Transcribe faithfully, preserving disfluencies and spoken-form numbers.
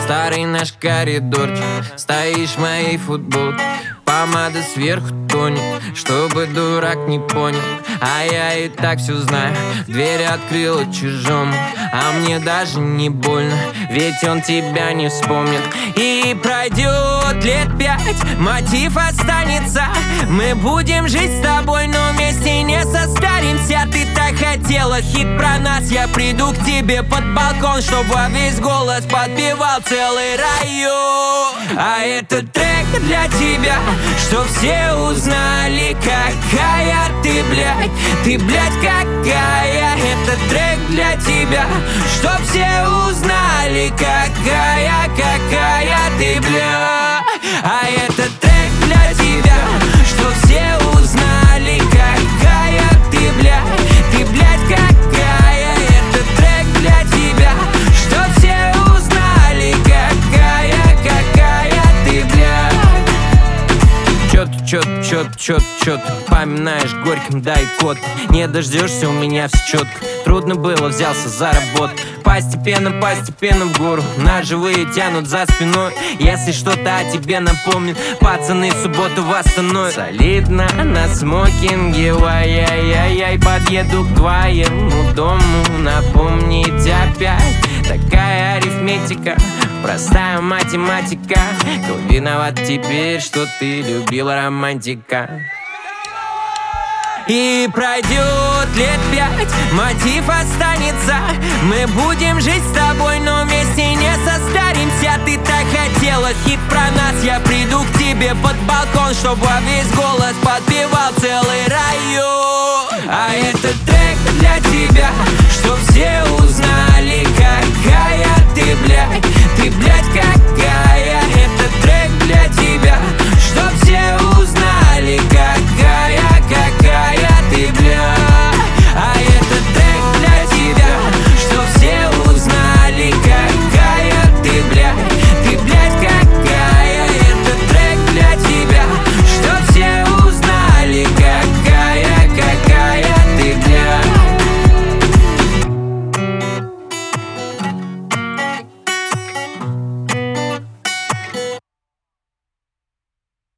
Старый наш коридорчик, стоишь в моей футболке. Помада сверху тонет, чтобы дурак не понял. А я и так все знаю, дверь открыла чужому. А мне даже не больно, ведь он тебя не вспомнит. И пройдет лет пять, мотив останется. Мы будем жить с тобой, но вместе не состаримся. Ты так хотела хит про нас, я приду к тебе под балкон, чтобы во весь голос подпевал целый район. А этот трек для тебя, что все узнали, какая ты, блядь. Ты, блядь, какая. Этот трек для тебя, чтоб все узнали, какая, какая ты, блядь. А этот трек для тебя, чтоб все узнали, какая ты, блядь. Ты, блядь, какая. Этот трек для тебя, чтоб все узнали, какая, какая ты, блядь. Чё-то, чё-то, чё-то, чё-то, чё-то поминаешь горьким, дай код. Не дождешься, у меня все четко. Трудно было, взялся за работу. Постепенно, постепенно в гору. Ножевые тянут за спиной. Если что-то о тебе напомнит, пацаны в субботу восстановят. Солидно на смокинге, ай-яй-яй-яй. Подъеду к твоему дому, напомнить опять. Такая арифметика, простая математика. Кто виноват теперь, что ты любила романтика? И пройдет лет пять, мотив останется. Мы будем жить с тобой, но вместе не состаримся. Ты так хотела хит про нас, я приду к тебе под балкон, чтобы во весь голос подпевал целый район. А этот трек для тебя, чтоб все узнали,